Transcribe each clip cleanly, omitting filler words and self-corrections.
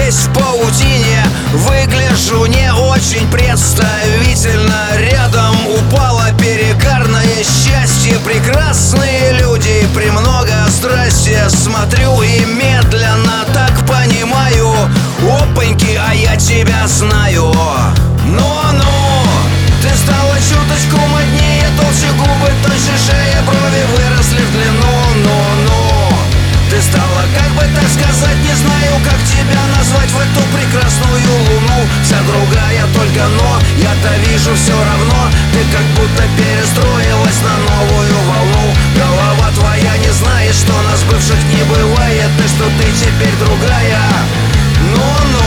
весь в паутине, выгляжу не очень представительно. Рядом упало перегарное счастье, прекрасные люди, премного страсти. Смотрю и медленно так понимаю: опаньки, а я тебя знаю. Ну-ну, ты стала чуточку моднее, толще губы, тоньше шея, брови выросли в длину. Ну-ну, ты стала, как бы так сказать, не знаю, как тебя назвать, в эту прекрасную луну. Вся другая, только но я-то вижу все равно. Ты как будто перестроилась на новую волну. Голова твоя не знает, что нас бывших не бывает, и что ты теперь другая. Ну-ну.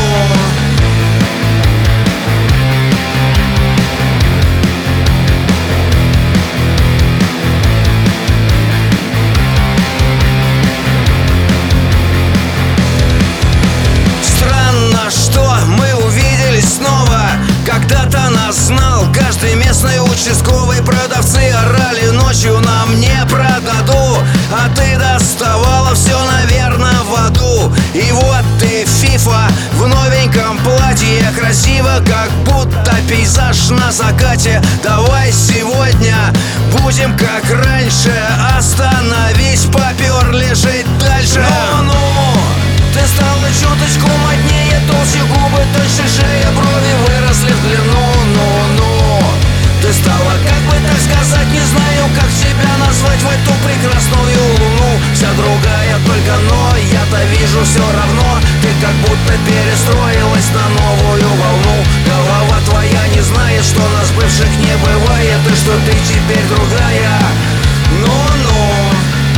Когда-то нас знал каждый местный участковый. Продавцы орали ночью: нам не продаду. А ты доставала все, наверное, в аду. И вот ты, фифа, в новеньком платье, красиво, как будто пейзаж на закате. Давай сегодня будем как раньше. Остановись, поперли жить дальше. Ну-ну, ты стала чуточку моднее, толще губы, тоньше шея, брови выросли в длину. Ну-ну, ты стала, как бы так сказать, не знаю, как тебя назвать, в эту прекрасную луну. Вся другая, только но я-то вижу все равно. Ты как будто перестроилась на новую волну. Голова твоя не знает, что нас бывших не бывает, и что ты теперь другая. Ну-ну.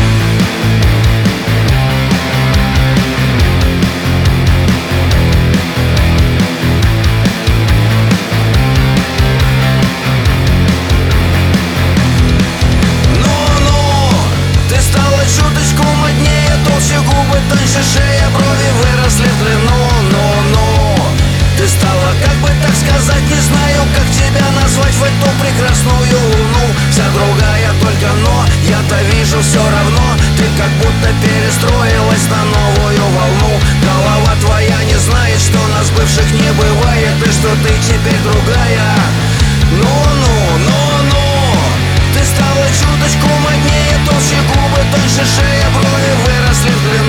Чуточку моднее, толще губы, тоньше шея, брови выросли в длину. Ну-ну, ты стала, как бы так сказать, не знаю, как тебя назвать, в эту прекрасную луну. Вся другая, только но я-то вижу все равно. Ты как будто перестроилась на новую волну. Голова твоя не знает, что нас бывших не бывает, и что ты теперь другая. Ну-ну, ну-ну, ты стала чуточку моднее, толще губы, тоньше шея, брови выросли в длину.